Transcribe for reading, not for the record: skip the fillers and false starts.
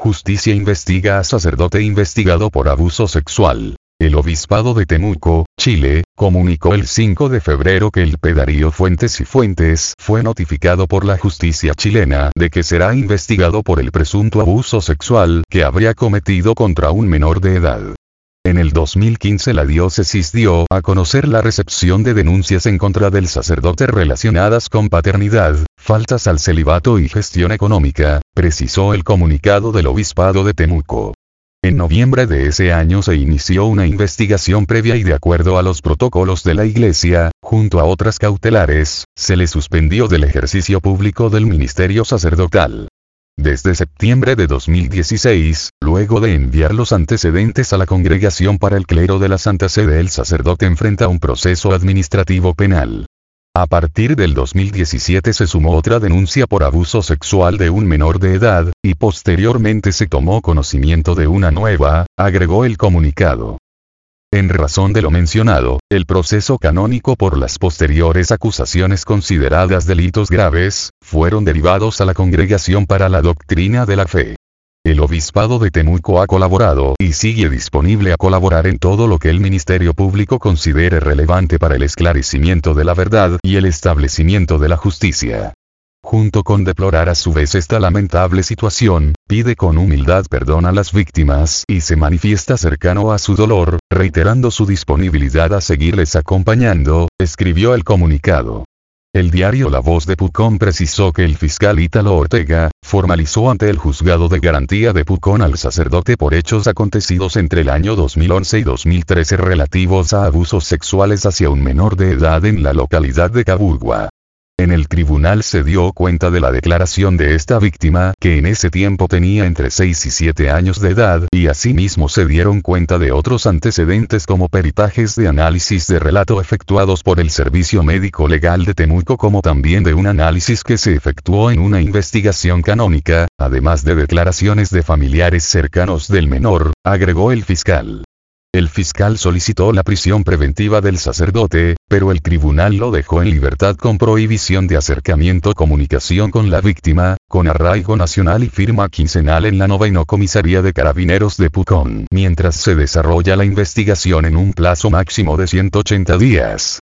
Justicia investiga a sacerdote investigado por abuso sexual. El Obispado de Temuco, Chile, comunicó el 5 de febrero que el pedarío Fuentes y Fuentes fue notificado por la justicia chilena de que será investigado por el presunto abuso sexual que habría cometido contra un menor de edad. En el 2015 la diócesis dio a conocer la recepción de denuncias en contra del sacerdote relacionadas con paternidad, faltas al celibato y gestión económica, precisó el comunicado del Obispado de Temuco. En noviembre de ese año se inició una investigación previa y de acuerdo a los protocolos de la Iglesia, junto a otras cautelares, se le suspendió del ejercicio público del ministerio sacerdotal. Desde septiembre de 2016, luego de enviar los antecedentes a la Congregación para el Clero de la Santa Sede, el sacerdote enfrenta un proceso administrativo penal. A partir del 2017 se sumó otra denuncia por abuso sexual de un menor de edad, y posteriormente se tomó conocimiento de una nueva, agregó el comunicado. En razón de lo mencionado, el proceso canónico por las posteriores acusaciones consideradas delitos graves, fueron derivados a la Congregación para la Doctrina de la Fe. El Obispado de Temuco ha colaborado y sigue disponible a colaborar en todo lo que el Ministerio Público considere relevante para el esclarecimiento de la verdad y el establecimiento de la justicia. Junto con deplorar a su vez esta lamentable situación, pide con humildad perdón a las víctimas y se manifiesta cercano a su dolor, reiterando su disponibilidad a seguirles acompañando, escribió el comunicado. El diario La Voz de Pucón precisó que el fiscal Ítalo Ortega formalizó ante el Juzgado de Garantía de Pucón al sacerdote por hechos acontecidos entre el año 2011 y 2013 relativos a abusos sexuales hacia un menor de edad en la localidad de Cabugua. En el tribunal se dio cuenta de la declaración de esta víctima, que en ese tiempo tenía entre 6 y 7 años de edad, y asimismo se dieron cuenta de otros antecedentes como peritajes de análisis de relato efectuados por el Servicio Médico Legal de Temuco, como también de un análisis que se efectuó en una investigación canónica, además de declaraciones de familiares cercanos del menor, agregó el fiscal. El fiscal solicitó la prisión preventiva del sacerdote, pero el tribunal lo dejó en libertad con prohibición de acercamiento o comunicación con la víctima, con arraigo nacional y firma quincenal en la 9ª Comisaría de Carabineros de Pucón, mientras se desarrolla la investigación en un plazo máximo de 180 días.